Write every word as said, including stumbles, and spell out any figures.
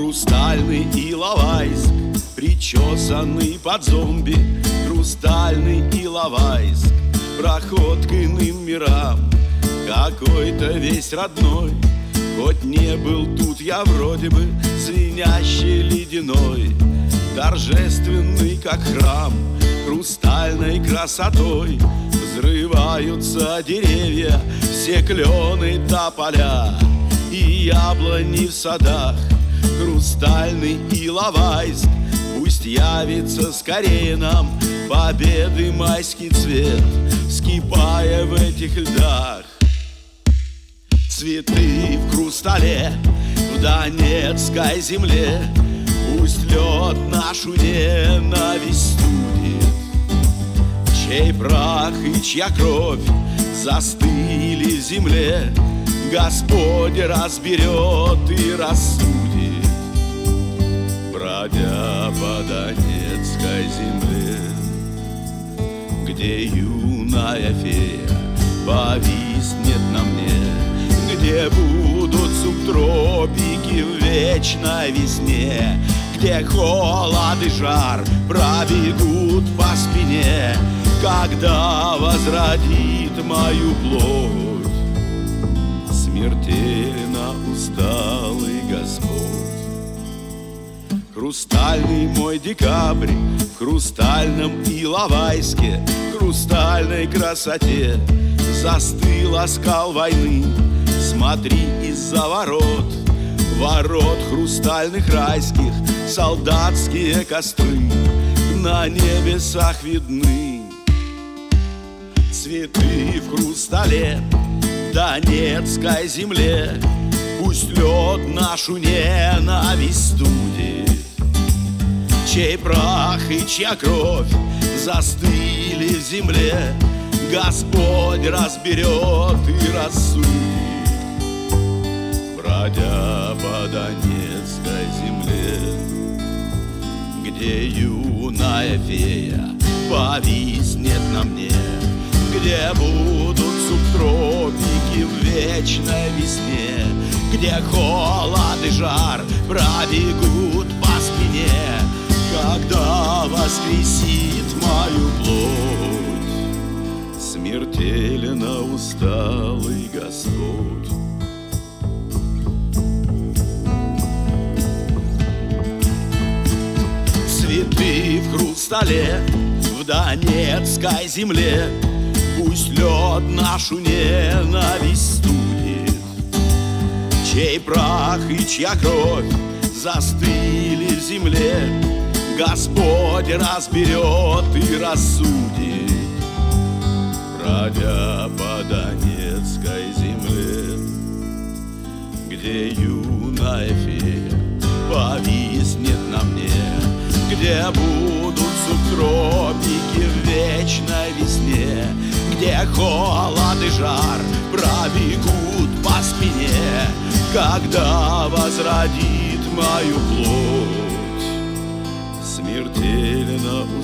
Хрустальный Иловайск, причесанный под зомби. Хрустальный Иловайск, проход к иным мирам, какой-то весь родной. Хоть не был тут я вроде бы звенящий ледяной, торжественный, как храм, хрустальной красотой. Взрываются деревья, все клены тополя и яблони в садах. Хрустальный Иловайск, пусть явится скорее нам победы майский цвет, вскипая в этих льдах. Цветы в хрустале, в донецкой земле, пусть лед нашу ненависть студит. Чей прах и чья кровь застыли в земле, Господь разберет и рассудит. Бродя по донецкой земле, где юная фея повиснет на мне, где будут субтропики в вечной весне, где холод и жар пробегут по спине, когда возродит мою плоть смертельно усталый Господь. Хрустальный мой декабрь в хрустальном Иловайске, в хрустальной красоте застыл оскал войны. Смотри из-за ворот, ворот хрустальных райских, солдатские костры на небесах видны. Цветы в хрустале, донецкой земле, пусть лед нашу ненависть студит. Чей прах и чья кровь застыли в земле, Господь разберет и рассудит. Бродя по донецкой земле, где юная фея повиснет на мне, где будут субтропики в вечной весне, где холод и жар пробегут по спине, когда воскресит мою плоть смертельно усталый Господь. Цветы в хрустале, в донецкой земле, пусть лед нашу ненависть студит. Чей прах и чья кровь застыли в земле, Господь разберет и рассудит. Бродя по донецкой земле, где юная фея повиснет на мне, где будут субтропики в вечной весне, где холод и жар пробегут по спине, когда возродит мою плоть смертельно